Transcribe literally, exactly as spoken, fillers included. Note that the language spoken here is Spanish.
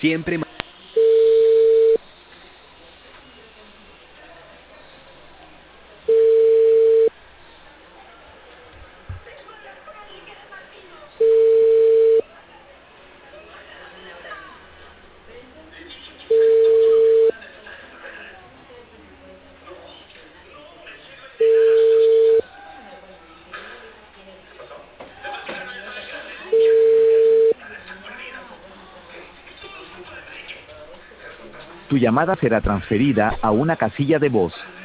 Siempre. ma- Tu llamada será transferida a una casilla de voz.